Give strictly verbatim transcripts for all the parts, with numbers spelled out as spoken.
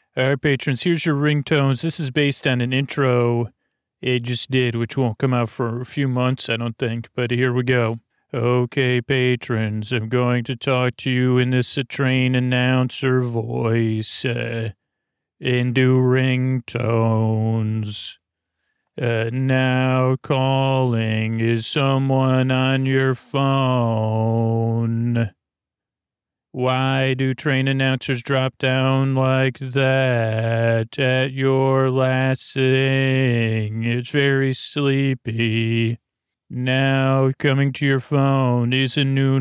All right, patrons, here's your ringtones. This is based on an intro it just did, which won't come out for a few months, I don't think, but here we go. Okay, patrons, I'm going to talk to you in this uh, train announcer voice uh, and do ringtones. Uh, now calling is someone on your phone. Why do train announcers drop down like that at your last thing? It's very sleepy. Now coming to your phone is a new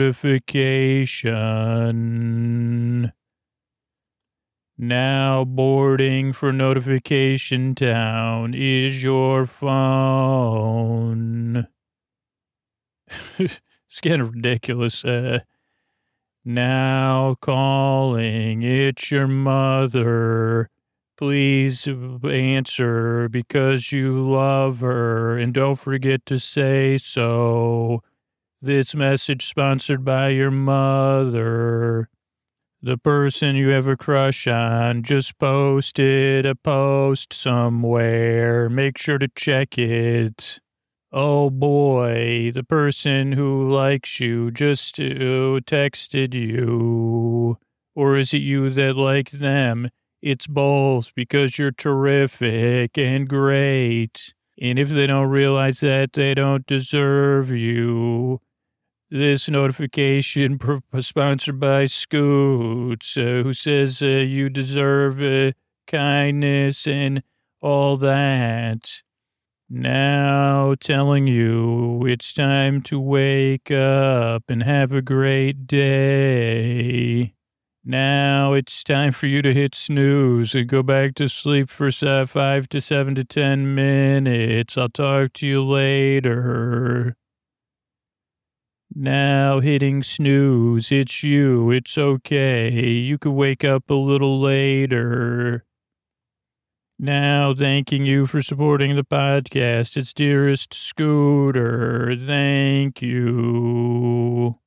notification. Now boarding for Notification Town is your phone. It's getting ridiculous. Uh, now calling, it's your mother. Please answer because you love her, and don't forget to say so. This message sponsored by your mother. The person you have a crush on just posted a post somewhere. Make sure to check it. Oh boy, the person who likes you just uh, texted you. Or is it you that like them? It's both, because you're terrific and great. And if they don't realize that, they don't deserve you. This notification pr- sponsored by Scoots, uh, who says uh, you deserve uh, kindness and all that. Now telling you it's time to wake up and have a great day. Now it's time for you to hit snooze and go back to sleep for uh, five to seven to ten minutes. I'll talk to you later. Now hitting snooze. It's you. It's okay. You could wake up a little later. Now thanking you for supporting the podcast. It's Dearest Scooter. Thank you.